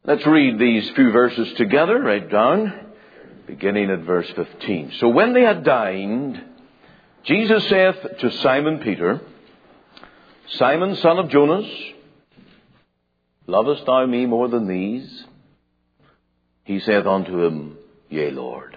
Let's read these few verses together, right down, beginning at verse 15. So when they had dined, Jesus saith to Simon Peter, Simon, son of Jonas, lovest thou me more than these? He saith unto him, Yea, Lord.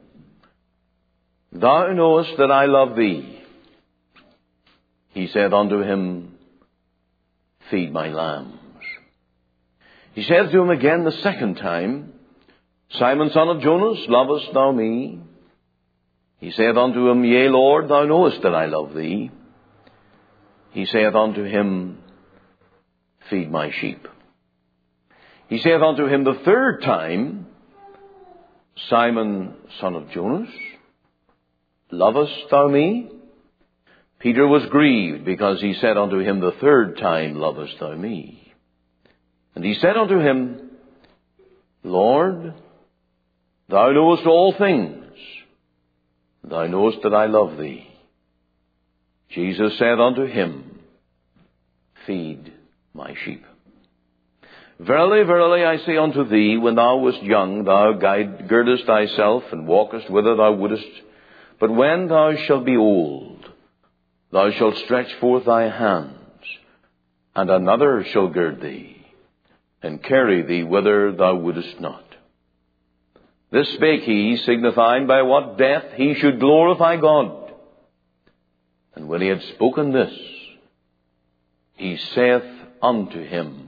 Thou knowest that I love thee. He saith unto him, Feed my lambs. He saith to him again the second time, Simon, son of Jonas, lovest thou me? He saith unto him, Yea, Lord, thou knowest that I love thee. He saith unto him, Feed my sheep. He saith unto him the third time, Simon, son of Jonas, lovest thou me? Peter was grieved because he said unto him the third time, Lovest thou me? And he said unto him, Lord, thou knowest all things. Thou knowest that I love thee. Jesus said unto him, Feed my sheep. Verily, verily, I say unto thee, when thou wast young, thou girdest thyself and walkest whither thou wouldest. But when thou shalt be old, thou shalt stretch forth thy hands, and another shall gird thee, and carry thee whither thou wouldest not. This spake he, signifying by what death he should glorify God. And when he had spoken this, he saith unto him,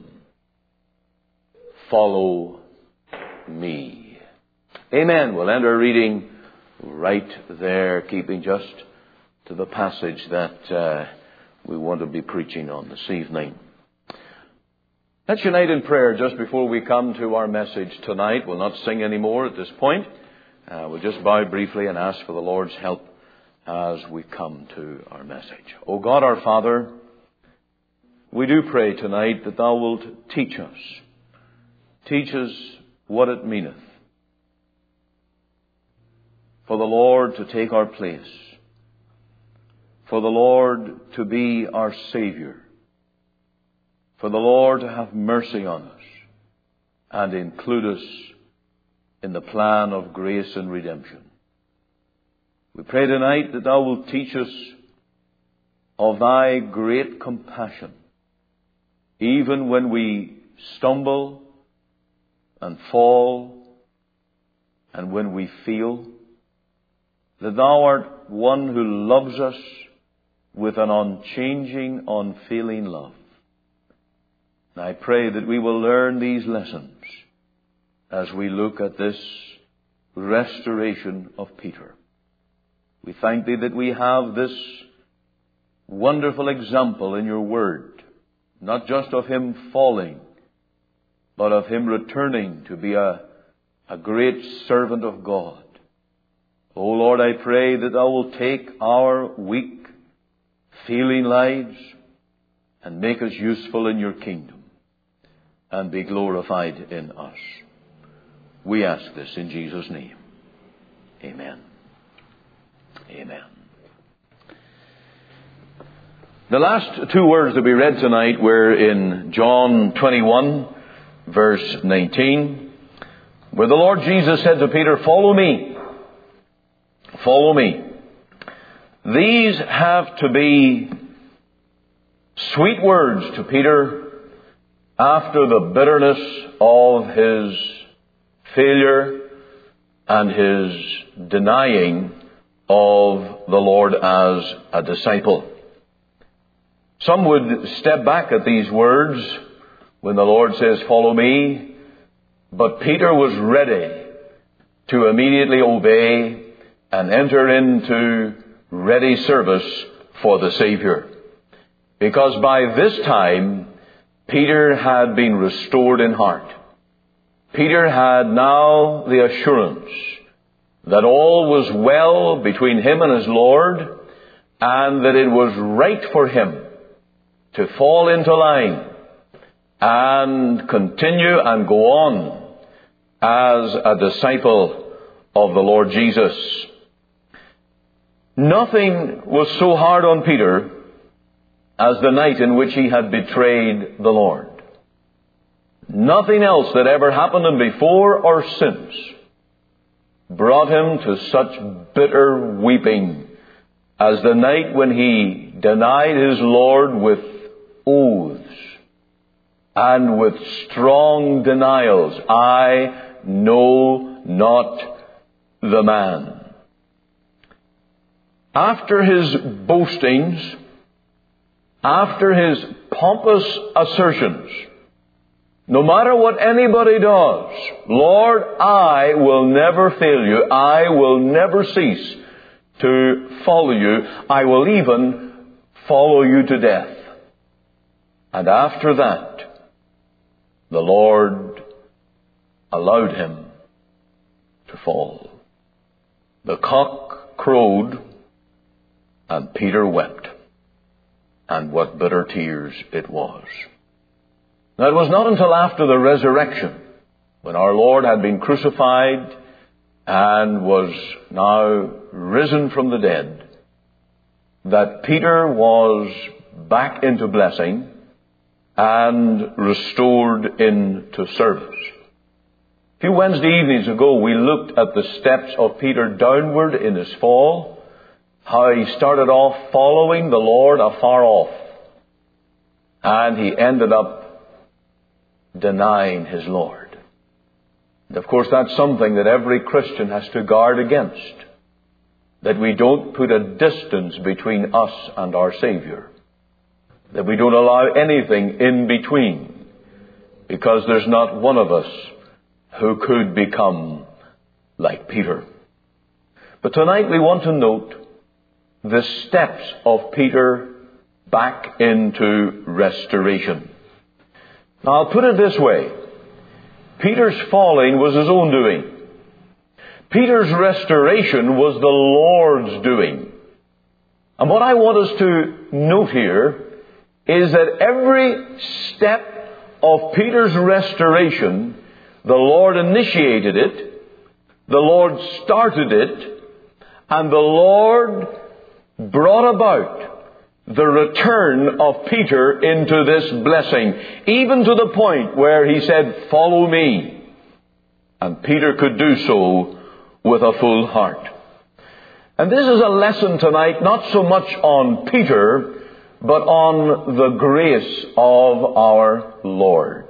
Follow me. Amen. We'll end our reading right there, keeping just to the passage that we want to be preaching on this evening. Let's unite in prayer just before we come to our message tonight. We'll not sing any more at this point. We'll just bow briefly and ask for the Lord's help as we come to our message. O God, our Father, we do pray tonight that Thou wilt teach us. Teach us what it meaneth for the Lord to take our place, for the Lord to be our Savior, for the Lord to have mercy on us and include us in the plan of grace and redemption. We pray tonight that Thou wilt teach us of Thy great compassion, even when we stumble and fall, and when we feel that Thou art one who loves us with an unchanging, unfailing love. And I pray that we will learn these lessons as we look at this restoration of Peter. We thank Thee that we have this wonderful example in Your Word, not just of him falling, but of him returning to be a great servant of God. O Lord, I pray that Thou wilt take our weak, failing lives and make us useful in Your kingdom and be glorified in us. We ask this in Jesus' name. Amen. Amen. The last two words that we read tonight were in John 21, verse 19, where the Lord Jesus said to Peter, Follow me. Follow me. These have to be sweet words to Peter after the bitterness of his failure and his denying of the Lord as a disciple. Some would step back at these words when the Lord says, Follow me. But Peter was ready to immediately obey and enter into ready service for the Savior. Because by this time, Peter had been restored in heart. Peter had now the assurance that all was well between him and his Lord, and that it was right for him to fall into line and continue and go on as a disciple of the Lord Jesus. Nothing was so hard on Peter as the night in which he had betrayed the Lord. Nothing else that ever happened to him before or since brought him to such bitter weeping as the night when he denied his Lord with oaths and with strong denials. I know not the man. After his boastings, after his pompous assertions, no matter what anybody does, Lord, I will never fail you. I will never cease to follow you. I will even follow you to death. And after that, the Lord allowed him to fall. The cock crowed, and Peter wept. And what bitter tears it was. Now, it was not until after the resurrection, when our Lord had been crucified and was now risen from the dead, that Peter was back into blessing and restored into service. A few Wednesday evenings ago, we looked at the steps of Peter downward in his fall, how he started off following the Lord afar off, and he ended up denying his Lord. And of course, that's something that every Christian has to guard against, that we don't put a distance between us and our Savior, that we don't allow anything in between, because there's not one of us who could become like Peter. But tonight we want to note the steps of Peter back into restoration. Now, I'll put it this way. Peter's falling was his own doing. Peter's restoration was the Lord's doing. And what I want us to note here is that every step of Peter's restoration, the Lord initiated it, the Lord started it, and the Lord brought about the return of Peter into this blessing, even to the point where he said, "Follow me." And Peter could do so with a full heart. And this is a lesson tonight, not so much on Peter, but on the grace of our Lord.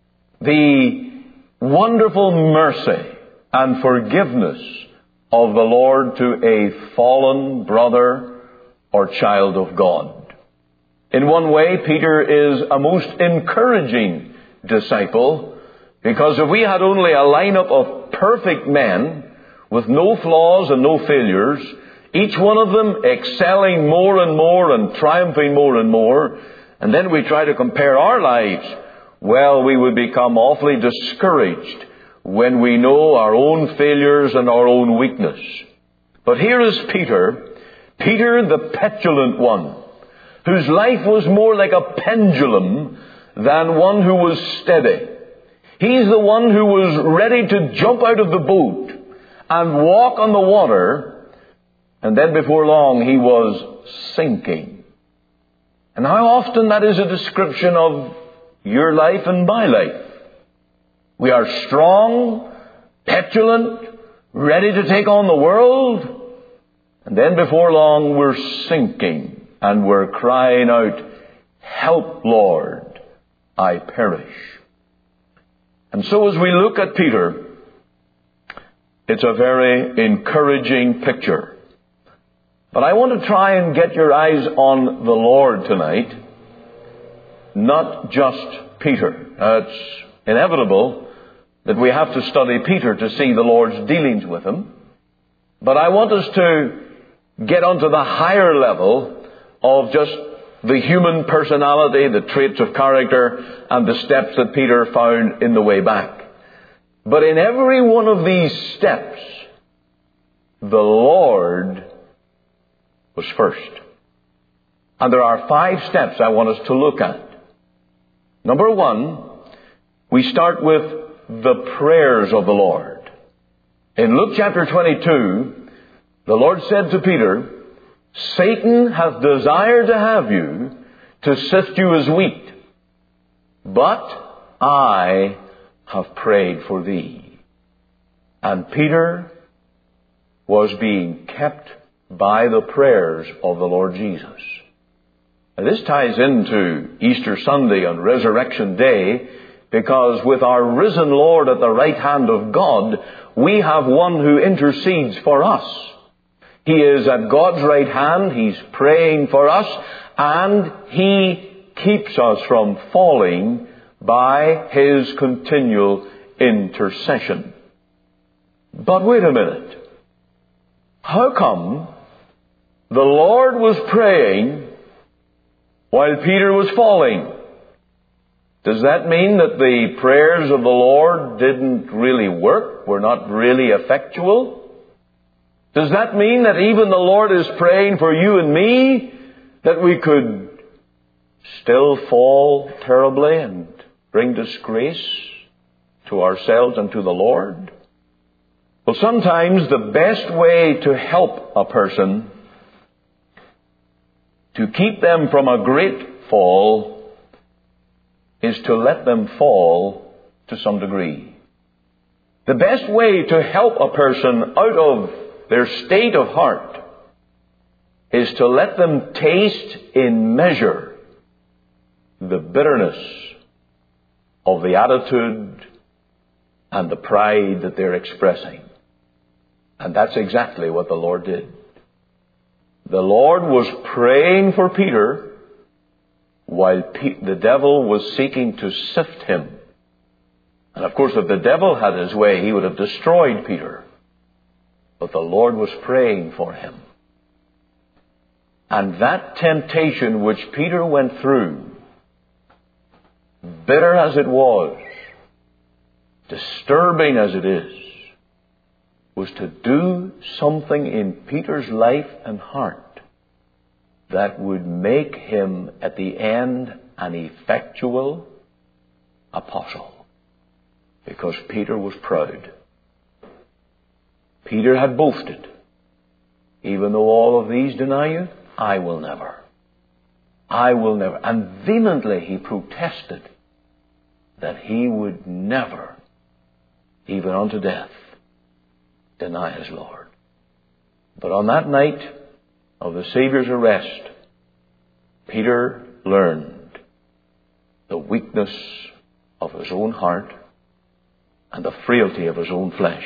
The wonderful mercy and forgiveness of the Lord to a fallen brother or child of God. In one way, Peter is a most encouraging disciple, because if we had only a lineup of perfect men with no flaws and no failures, each one of them excelling more and more and triumphing more and more, and then we try to compare our lives, well, we would become awfully discouraged when we know our own failures and our own weakness. But here is Peter, the petulant one, whose life was more like a pendulum than one who was steady. He's the one who was ready to jump out of the boat and walk on the water, and then before long he was sinking. And how often that is a description of your life and my life. We are strong, petulant, ready to take on the world, and then before long we're sinking and we're crying out, "Help, Lord, I perish." And so as we look at Peter, it's a very encouraging picture. But I want to try and get your eyes on the Lord tonight, not just Peter. It's inevitable that we have to study Peter to see the Lord's dealings with him. But I want us to get onto the higher level of just the human personality, the traits of character, and the steps that Peter found in the way back. But in every one of these steps, the Lord was first. And there are 5 steps I want us to look at. Number 1, we start with the prayers of the Lord. In Luke chapter 22, the Lord said to Peter, "Satan hath desired to have you, to sift you as wheat. But I have prayed for thee. And Peter was being kept by the prayers of the Lord Jesus. Now, this ties into Easter Sunday and Resurrection Day, because with our risen Lord at the right hand of God, we have one who intercedes for us. He is at God's right hand, He's praying for us, and He keeps us from falling by His continual intercession. But wait a minute. How come the Lord was praying while Peter was falling? Does that mean that the prayers of the Lord didn't really work, were not really effectual? Does that mean that even the Lord is praying for you and me, that we could still fall terribly and bring disgrace to ourselves and to the Lord? Well, sometimes the best way to help a person, to keep them from a great fall, is to let them fall to some degree. The best way to help a person out of their state of heart is to let them taste in measure the bitterness of the attitude and the pride that they're expressing. And that's exactly what the Lord did. The Lord was praying for Peter while the devil was seeking to sift him. And of course, if the devil had his way, he would have destroyed Peter. But the Lord was praying for him. And that temptation which Peter went through, bitter as it was, disturbing as it is, was to do something in Peter's life and heart that would make him at the end an effectual apostle. Because Peter was proud. Peter had boasted, even though all of these deny you, I will never. I will never. And vehemently he protested that he would never, even unto death, deny his Lord. But on that night of the Savior's arrest, Peter learned the weakness of his own heart and the frailty of his own flesh.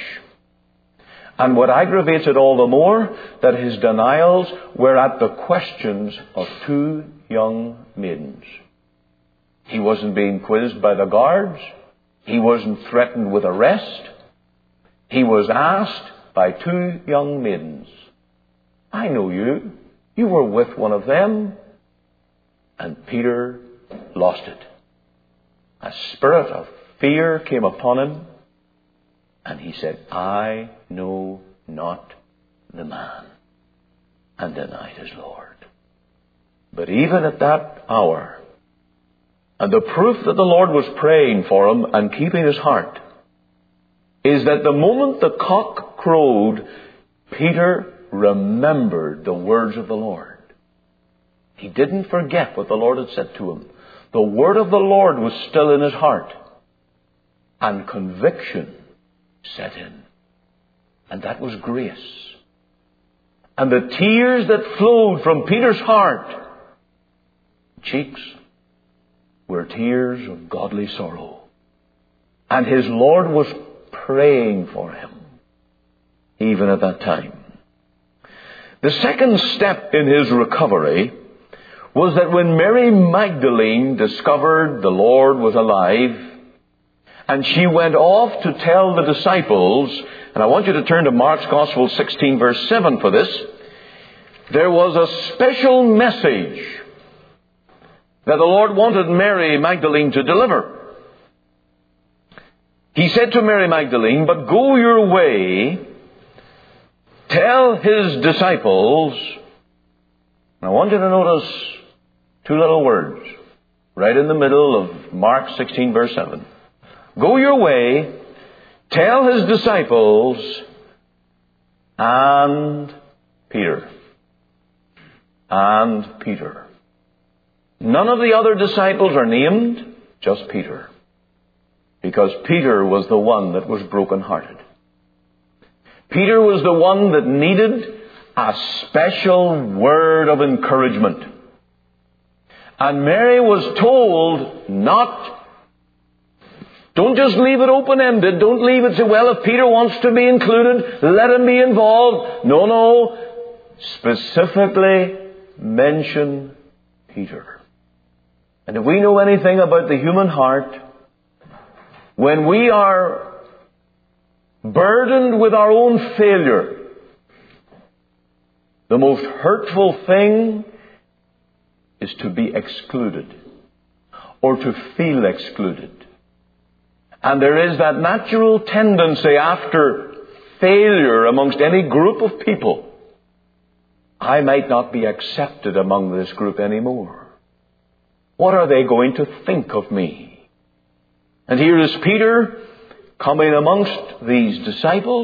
And what aggravates it all the more, that his denials were at the questions of two young maidens. He wasn't being quizzed by the guards. He wasn't threatened with arrest. He was asked by two young maidens, I know you. You were with one of them. And Peter lost it. A spirit of fear came upon him. And he said, I know not the man. And denied his Lord. But even at that hour, and the proof that the Lord was praying for him and keeping his heart, is that the moment the cock crowed, Peter remembered the words of the Lord. He didn't forget what the Lord had said to him. The word of the Lord was still in his heart. And conviction set in. And that was grace. And the tears that flowed from Peter's heart, cheeks, were tears of godly sorrow. And his Lord was praying for him, even at that time. The second step in his recovery was that when Mary Magdalene discovered the Lord was alive, and she went off to tell the disciples, and I want you to turn to Mark's Gospel 16 verse 7 for this, there was a special message that the Lord wanted Mary Magdalene to deliver. He said to Mary Magdalene, but go your way, tell his disciples. And I want you to notice two little words right in the middle of Mark 16 verse 7. Go your way, tell his disciples, and Peter. And Peter. None of the other disciples are named, just Peter. Because Peter was the one that was broken-hearted. Peter was the one that needed a special word of encouragement. And Mary was told don't just leave it open-ended. Don't leave it, say, well, if Peter wants to be included, let him be involved. No. Specifically mention Peter. And if we know anything about the human heart, when we are burdened with our own failure, the most hurtful thing is to be excluded or to feel excluded. And there is that natural tendency after failure amongst any group of people. I might not be accepted among this group anymore. What are they going to think of me? And here is Peter coming amongst these disciples.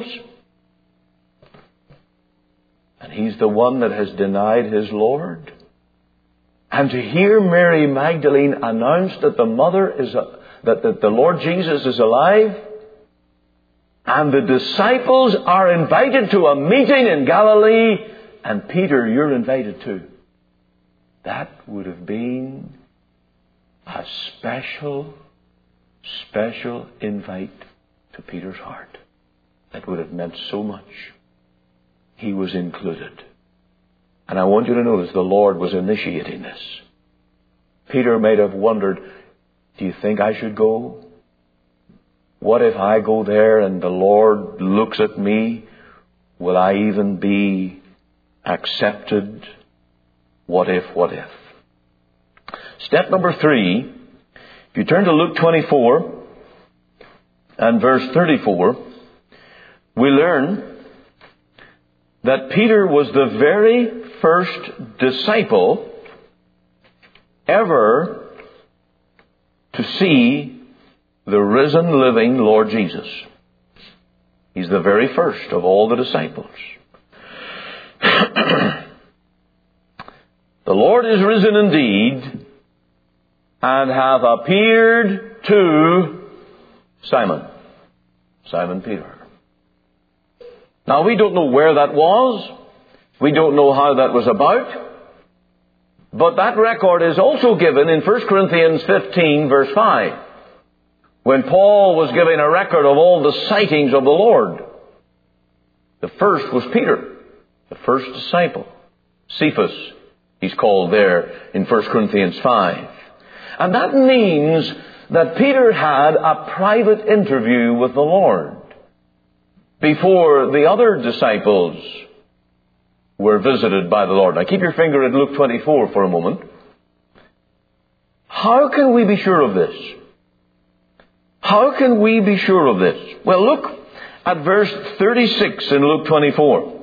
And he's the one that has denied his Lord. And to hear Mary Magdalene announce that that the Lord Jesus is alive, and the disciples are invited to a meeting in Galilee, and Peter, you're invited too. That would have been a special invite to Peter's heart. That would have meant so much. He was included. And I want you to notice the Lord was initiating this. Peter might have wondered, do you think I should go? What if I go there and the Lord looks at me? Will I even be accepted? What if? Step number 3, if you turn to Luke 24 and verse 34, we learn that Peter was the very first disciple ever to see the risen, living Lord Jesus. He's the very first of all the disciples. The Lord is risen indeed, and hath appeared to Simon Peter. Now, we don't know where that was. We don't know how that was about. But that record is also given in 1 Corinthians 15, verse 5, when Paul was giving a record of all the sightings of the Lord. The first was Peter, the first disciple. Cephas, he's called there in 1 Corinthians 5. And that means that Peter had a private interview with the Lord before the other disciples were visited by the Lord. Now keep your finger at Luke 24 for a moment. How can we be sure of this? How can we be sure of this? Well, look at verse 36 in Luke 24.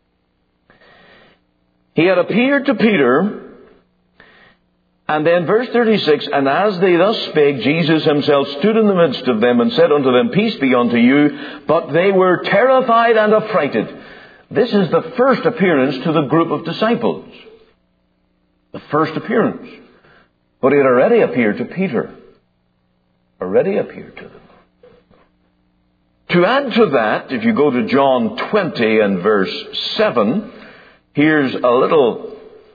He had appeared to Peter, and then verse 36, and as they thus spake, Jesus himself stood in the midst of them and said unto them, Peace be unto you. But they were terrified and affrighted. This is the first appearance to the group of disciples. The first appearance. But it had already appeared to Peter. Already appeared to them. To add to that, if you go to John 20 and verse 7, here's a little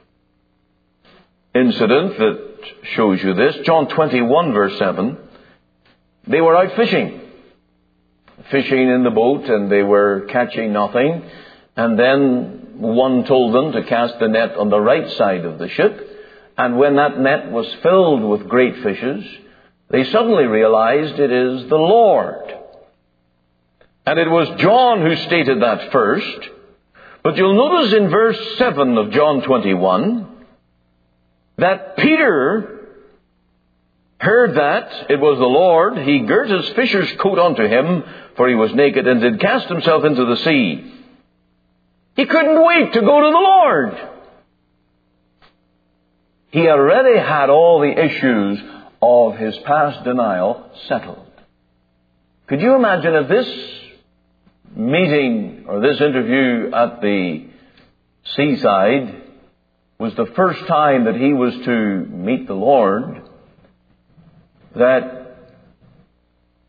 incident that shows you this. John 21 verse 7. They were out fishing in the boat, and they were catching nothing. And then one told them to cast the net on the right side of the ship. And when that net was filled with great fishes, they suddenly realized it is the Lord. And it was John who stated that first. But you'll notice in verse 7 of John 21 that Peter heard that it was the Lord. He girt his fisher's coat unto him, for he was naked, and did cast himself into the sea. He couldn't wait to go to the Lord. He already had all the issues of his past denial settled. Could you imagine if this meeting or this interview at the seaside was the first time that he was to meet the Lord, that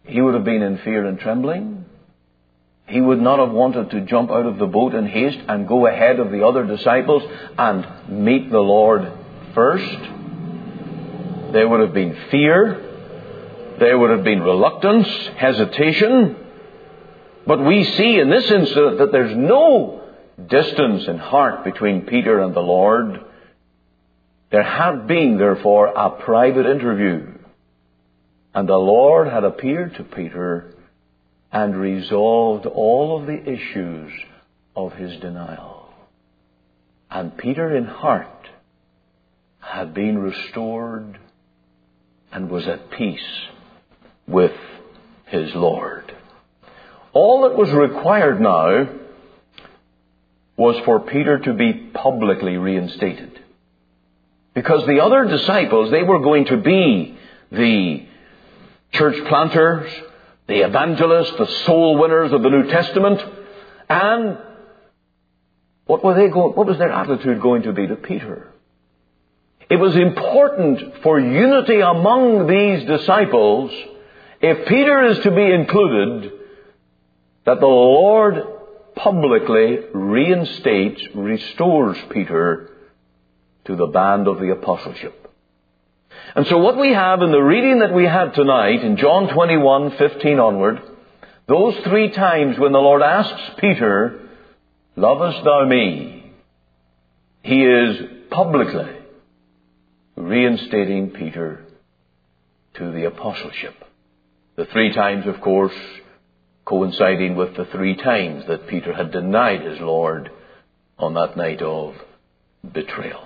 he would have been in fear and trembling. He would not have wanted to jump out of the boat in haste and go ahead of the other disciples and meet the Lord first. There would have been fear. There would have been reluctance, hesitation. But we see in this incident that there's no distance in heart between Peter and the Lord. There had been, therefore, a private interview. And the Lord had appeared to Peter and resolved all of the issues of his denial. And Peter in heart had been restored and was at peace with his Lord. All that was required now was for Peter to be publicly reinstated. Because the other disciples, they were going to be the church planters, the evangelists, the soul winners of the New Testament. And what was their attitude going to be to Peter? It was important for unity among these disciples, if Peter is to be included, that the Lord publicly reinstates, restores Peter to the band of the apostleship. And so what we have in the reading that we had tonight, in John 21:15 onward, those 3 times when the Lord asks Peter, "Lovest thou me?" He is publicly reinstating Peter to the apostleship. The 3 times, of course, coinciding with the 3 times that Peter had denied his Lord on that night of betrayal.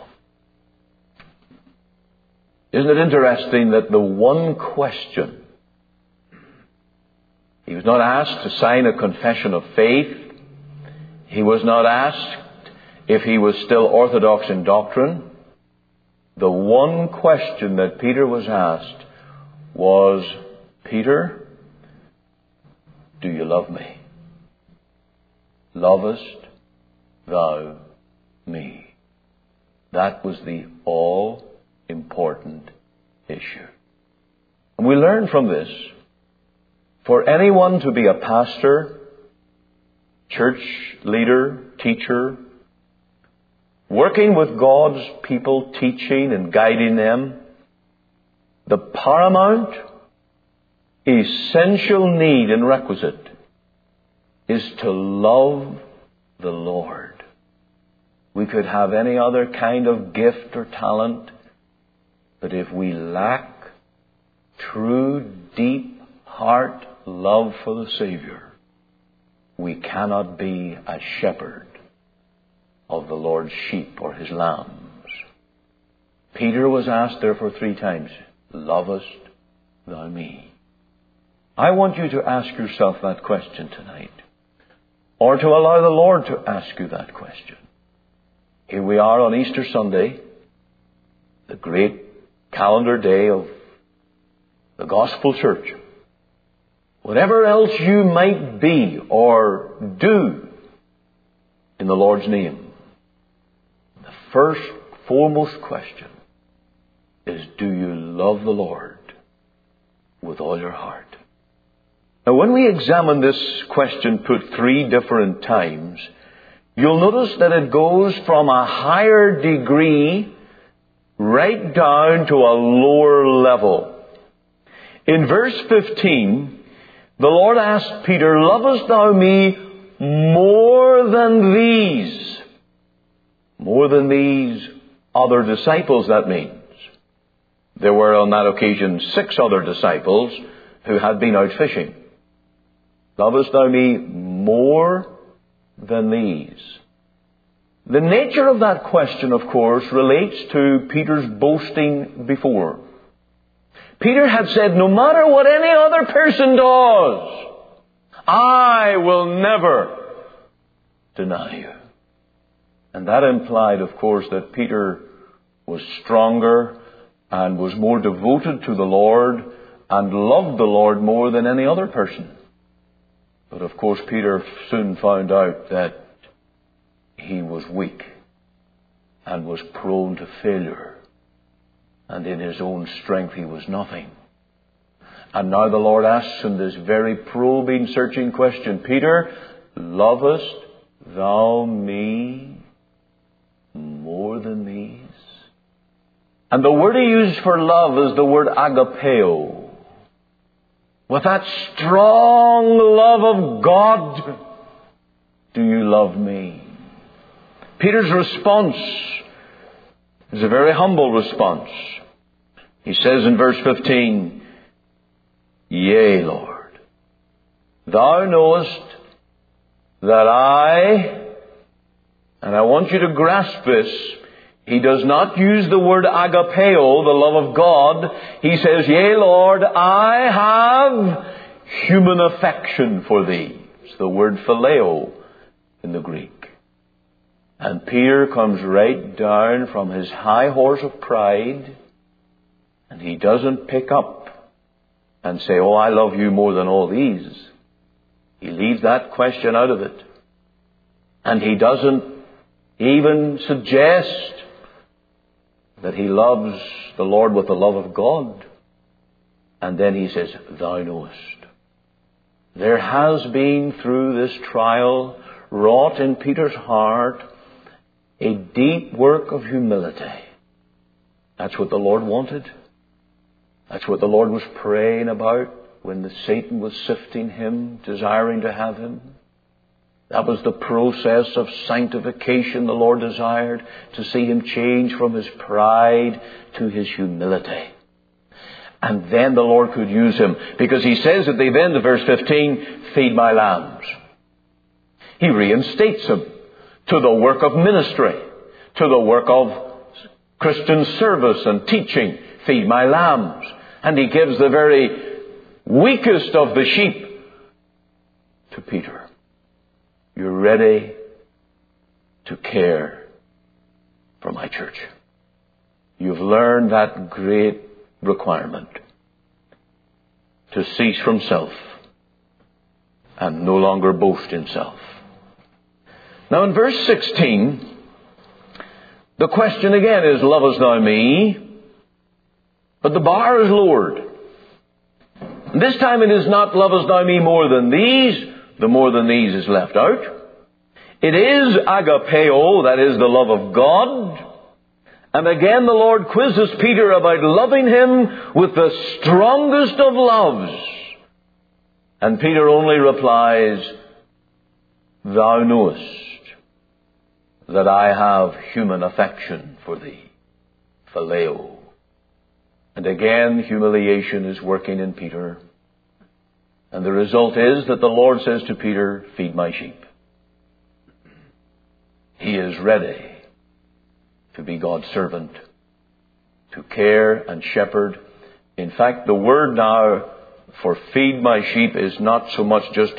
Isn't it interesting that the one question, he was not asked to sign a confession of faith. He was not asked if he was still orthodox in doctrine. The one question that Peter was asked was, "Peter, do you love me? Lovest thou me?" That was the all-important issue. And we learn from this, for anyone to be a pastor, church leader, teacher, working with God's people, teaching and guiding them, the paramount, essential need and requisite is to love the Lord. We could have any other kind of gift or talent, but if we lack true, deep heart love for the Savior, we cannot be a shepherd of the Lord's sheep or his lambs. Peter was asked therefore 3 times, "Lovest thou me?" I want you to ask yourself that question tonight, or to allow the Lord to ask you that question. Here we are on Easter Sunday, the great calendar day of the Gospel Church. Whatever else you might be or do in the Lord's name, the first, foremost question is, do you love the Lord with all your heart? Now, when we examine this question put 3 different times, you'll notice that it goes from a higher degree right down to a lower level. In verse 15, the Lord asked Peter, "Lovest thou me more than these?" More than these other disciples, that means. There were on that occasion 6 other disciples who had been out fishing. "Lovest thou me more than these?" The nature of that question, of course, relates to Peter's boasting before. Peter had said, "No matter what any other person does, I will never deny you." And that implied, of course, that Peter was stronger and was more devoted to the Lord and loved the Lord more than any other person. But of course, Peter soon found out that he was weak and was prone to failure. And in his own strength he was nothing. And now the Lord asks him this very probing, searching question. Peter, lovest thou me more than these? And the word he used for love is the word agapeo. With that strong love of God, do you love me? Peter's response is a very humble response. He says in verse 15, Yea, Lord, thou knowest that and I want you to grasp this, he does not use the word agapeo, the love of God. He says, Yea, Lord, I have human affection for thee. It's the word phileo in the Greek. And Peter comes right down from his high horse of pride, and he doesn't pick up and say, oh, I love you more than all these. He leaves that question out of it. And he doesn't even suggest that he loves the Lord with the love of God. And then he says, thou knowest. There has been through this trial wrought in Peter's heart a deep work of humility. That's what the Lord wanted. That's what the Lord was praying about when Satan was sifting him, desiring to have him. That was the process of sanctification the Lord desired, to see him change from his pride to his humility. And then the Lord could use him, because he says at the end of verse 15, feed my lambs. He reinstates him to the work of ministry, to the work of Christian service and teaching. Feed my lambs. And he gives the very weakest of the sheep to Peter. You're ready to care for my church. You've learned that great requirement to cease from self and no longer boast in self. Now in verse 16, the question again is, lovest thou me? But the bar is lowered. And this time it is not, lovest thou me more than these? The more than these is left out. It is agapeo, that is the love of God. And again the Lord quizzes Peter about loving him with the strongest of loves. And Peter only replies, thou knowest that I have human affection for thee. Phileo. And again, humiliation is working in Peter. And the result is that the Lord says to Peter, feed my sheep. He is ready to be God's servant, to care and shepherd. In fact, the word now for feed my sheep is not so much just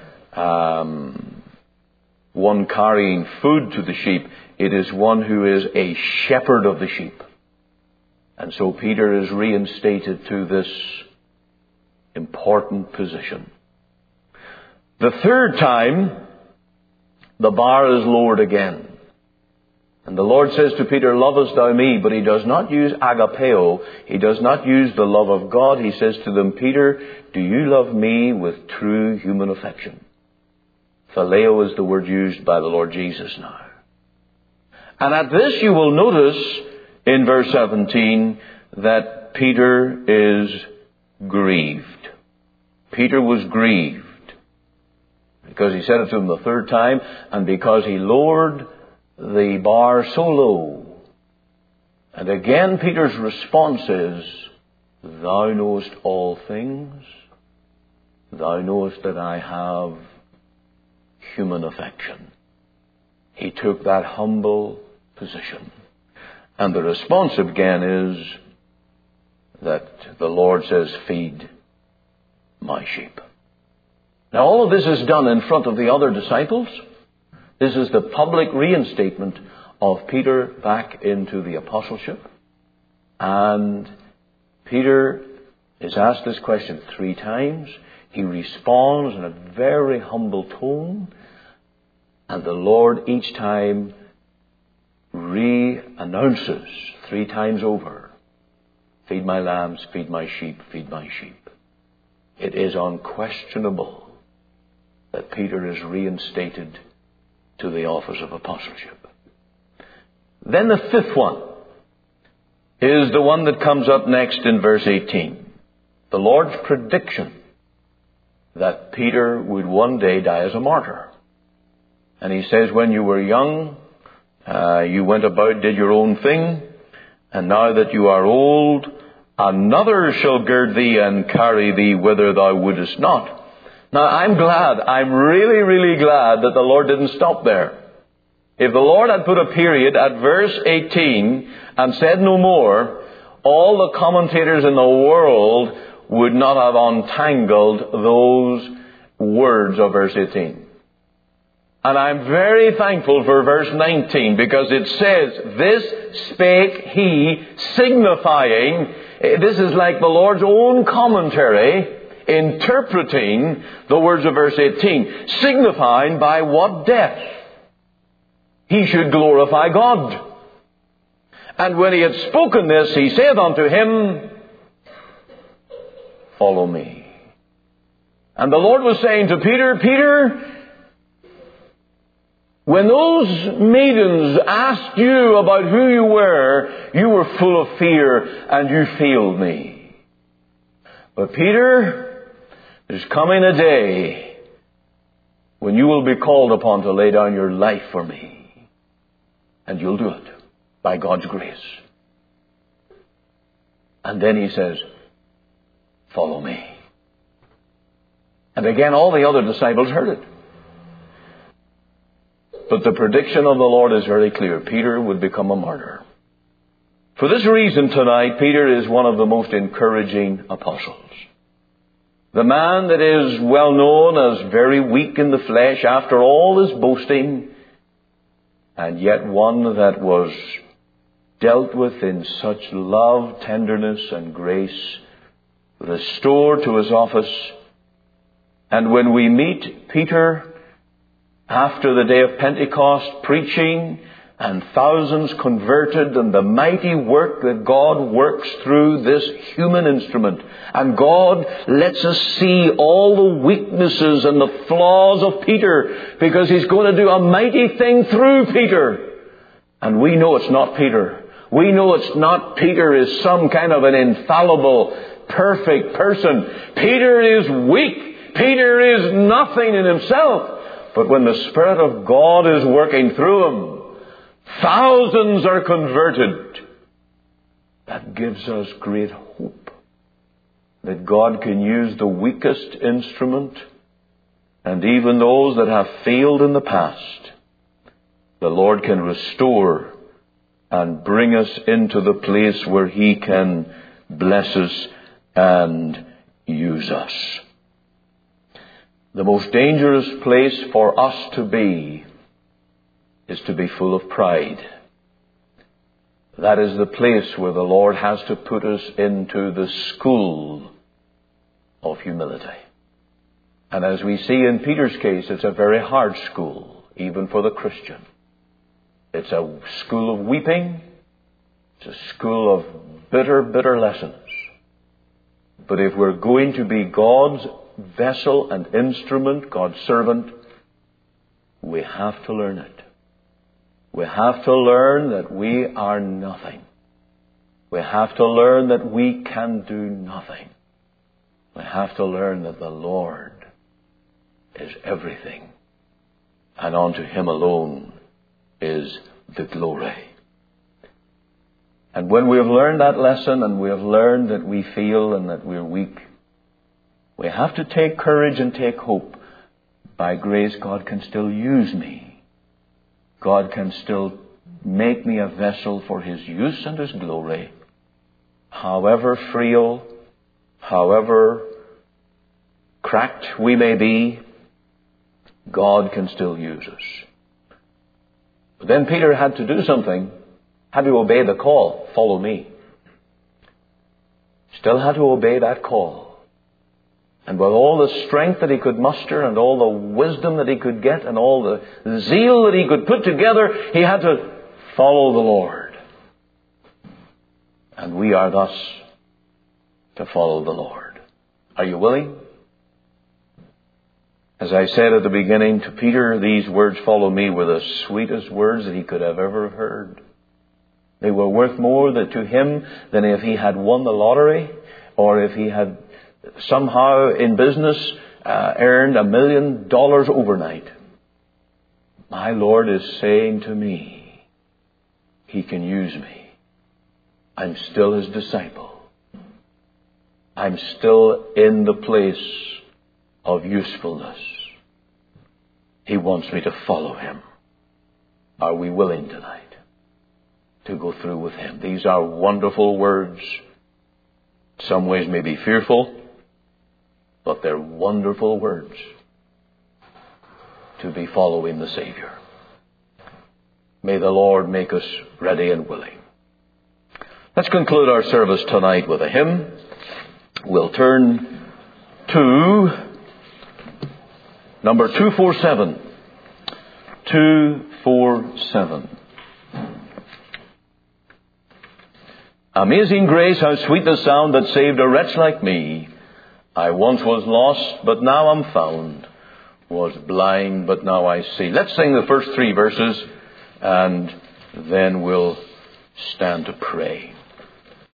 one carrying food to the sheep. It is one who is a shepherd of the sheep. And so Peter is reinstated to this important position. The third time, the bar is lowered again. And the Lord says to Peter, lovest thou me? But he does not use agapeo. He does not use the love of God. He says to them, Peter, do you love me with true human affection? Phileo is the word used by the Lord Jesus now. And at this you will notice in verse 17 that Peter is grieved. Peter was grieved because he said it to him the third time, and because he lowered the bar so low. And again Peter's response is, thou knowest all things. Thou knowest that I have human affection. He took that humble position. And the response again is that the Lord says, feed my sheep. Now all of this is done in front of the other disciples. This is the public reinstatement of Peter back into the apostleship. And Peter is asked this question 3 times. He responds in a very humble tone. And the Lord each time re-announces 3 times over, feed my lambs, feed my sheep, feed my sheep. it is unquestionable that Peter is reinstated to the office of apostleship. Then the fifth one is the one that comes up next in verse 18. The Lord's prediction that Peter would one day die as a martyr. And he says, when you were young, you went about, did your own thing, and now that you are old, another shall gird thee and carry thee whither thou wouldest not. Now, I'm really, really glad that the Lord didn't stop there. If the Lord had put a period at verse 18 and said no more, all the commentators in the world would not have untangled those words of verse 18. And I'm very thankful for verse 19, because it says, this spake he, signifying, this is like the Lord's own commentary, interpreting the words of verse 18, signifying by what death he should glorify God. And when he had spoken this, he said unto him, follow me. And the Lord was saying to Peter, Peter, when those maidens asked you about who you were full of fear and you failed me. But Peter, there's coming a day when you will be called upon to lay down your life for me. And you'll do it by God's grace. And then he says, follow me. And again, all the other disciples heard it. But the prediction of the Lord is very clear. Peter would become a martyr. For this reason tonight, Peter is one of the most encouraging apostles. The man that is well known as very weak in the flesh after all his boasting, and yet one that was dealt with in such love, tenderness, and grace, restored to his office. And when we meet Peter after the day of Pentecost, preaching and thousands converted, and the mighty work that God works through this human instrument, and God lets us see all the weaknesses and the flaws of Peter, because he's going to do a mighty thing through Peter. And we know it's not Peter. We know it's not Peter is some kind of an infallible, perfect person. Peter is weak. Peter is nothing in himself. But when the Spirit of God is working through him, thousands are converted. That gives us great hope that God can use the weakest instrument, and even those that have failed in the past, the Lord can restore and bring us into the place where he can bless us and use us. The most dangerous place for us to be is to be full of pride. That is the place where the Lord has to put us into the school of humility. And as we see in Peter's case, it's a very hard school, even for the Christian. It's a school of weeping. It's a school of bitter, bitter lessons. But if we're going to be God's vessel and instrument, God's servant, we have to learn it. We have to learn that we are nothing. We have to learn that we can do nothing. We have to learn that the Lord is everything, and unto him alone is the glory. And when we have learned that lesson, and we have learned that we feel and that we're weak, we have to take courage and take hope. By grace, God can still use me. God can still make me a vessel for his use and his glory. However frail, however cracked we may be, God can still use us. But then Peter had to do something. Had to obey the call. Follow me. Still had to obey that call. And with all the strength that he could muster, and all the wisdom that he could get, and all the zeal that he could put together, he had to follow the Lord. And we are thus to follow the Lord. Are you willing? As I said at the beginning, to Peter, these words, "Follow me," were the sweetest words that he could have ever heard. They were worth more to him than if he had won the lottery, or if he had somehow in business earned $1 million overnight. My Lord is saying to me, He can use me. I'm still His disciple. I'm still in the place of usefulness. He wants me to follow Him. Are we willing tonight to go through with Him? These are wonderful words. Some ways may be fearful, but they're wonderful words to be following the Savior. May the Lord make us ready and willing. Let's conclude our service tonight with a hymn. We'll turn to number 247. 247. Amazing grace, how sweet the sound that saved a wretch like me. I once was lost, but now I'm found. Was blind, but now I see. Let's sing the first 3 verses, and then we'll stand to pray.